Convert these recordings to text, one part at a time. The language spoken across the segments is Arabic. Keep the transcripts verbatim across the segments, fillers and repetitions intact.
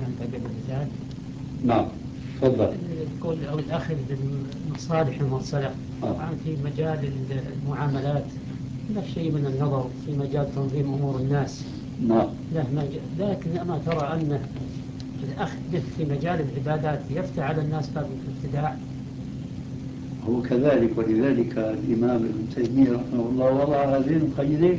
ينتبه للرجال. نعم تفضل. يقول أو الأخذ بالمصالح المرسلة طبعا في مجال المعاملات لا شيء من النظر في مجال تنظيم أمور الناس. نعم. له مجال، لكن أما ترى أن الأخذ به في مجال العبادات يفتح على الناس باب الابتداع. هو كذلك، ولذلك الإمام ابن تيمية رحمه الله وضع هذين القيدين،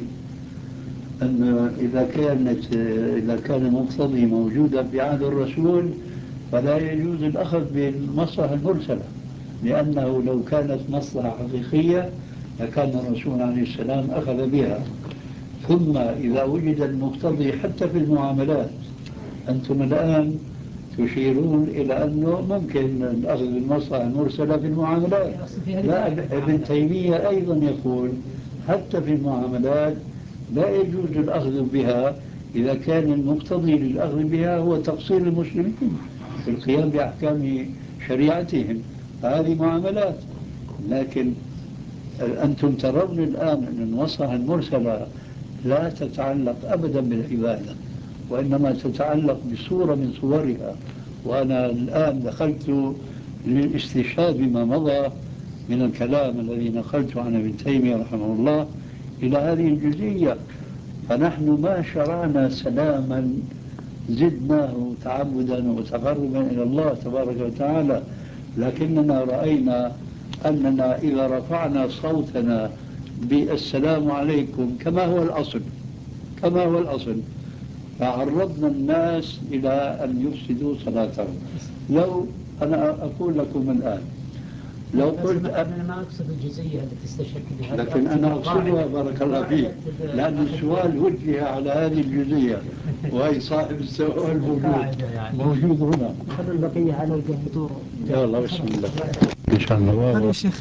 أن إذا كانت إذا كان المقتضي موجودا في عهد الرسول فلا يجوز الأخذ بالمصلحة المرسلة، لأنه لو كانت مصلحة حقيقية لكان الرسول عليه السلام أخذ بها. ثم إذا وجد المقتضي حتى في المعاملات، أنتم الآن تشيرون إلى أنه ممكن الأخذ بالمصلحة المرسلة في المعاملات. لا، ابن تيمية أيضا يقول حتى في المعاملات لا يجوز الأخذ بها إذا كان المقتضي للأخذ بها هو تقصير المسلمين في القيام بأحكام شريعتهم، هذه معاملات. لكن أنتم ترون الآن أن المصلحة المرسلة لا تتعلق أبدا بالعبادة، وإنما تتعلق بصورة من صورها. وأنا الآن دخلت للاستشهاد بما مضى من الكلام الذي نقلته عن ابن تيمية رحمه الله إلى هذه الجزئية. فنحن ما شرعنا سلاما زدناه تعبدا وتقربا إلى الله تبارك وتعالى، لكننا رأينا أننا إذا رفعنا صوتنا بالسلام عليكم كما هو الأصل كما هو الأصل فعرضنا الناس إلى أن يفسدوا صلاتهم. لو أنا أقول لكم الآن، لو قلت أنا ما أقصد الجزئية التي استشهدت بها، لكن أنا أقصدها بارك الله فيك، لأن السؤال وجه على هذه الجزئية وهي صاحب السؤال موجود موجود هنا. خلوا البقية على القهوة. يلا بسم الله إن شاء الله.